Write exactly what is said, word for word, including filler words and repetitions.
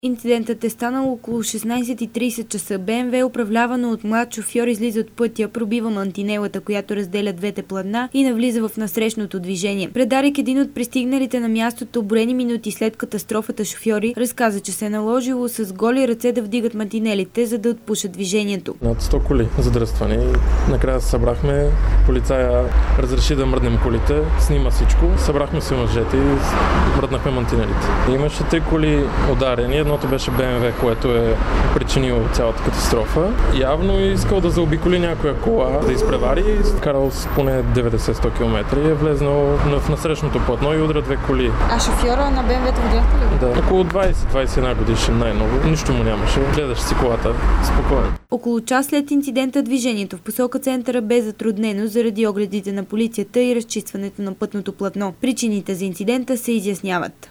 Инцидентът е станал около шестнайсет и трийсет часа. БМВ, управлявано от млад шофьор, излиза от пътя, пробива мантинелата, която разделя двете платна, и навлиза в насрещното движение. Предарик, един от пристигналите на мястото броени минути след катастрофата шофьори, разказа, че се е наложило с голи ръце да вдигат мантинелите, за да отпушат движението. Над сто коли задръствани. Накрая се събрахме, полицая разреши да мръднем колите, снима всичко, събрахме се мъжете и мръднахме мантинелите. Имаше три коли ударени. Едното беше БМВ, което е причинило цялата катастрофа. Явно е искал да заобиколи някоя кола, да изпревари, карал с поне деветдесет до сто километра и е влезнал в насрещното платно и удра две коли. А шофьора на БМВ-то видяхте ли? Да, около двайсет до двайсет и една годишен най-много. Нищо му нямаше. Гледаш си колата спокойно. Около час след инцидента движението в посока центъра бе затруднено заради огледите на полицията и разчистването на пътното платно. Причините за инцидента се изясняват.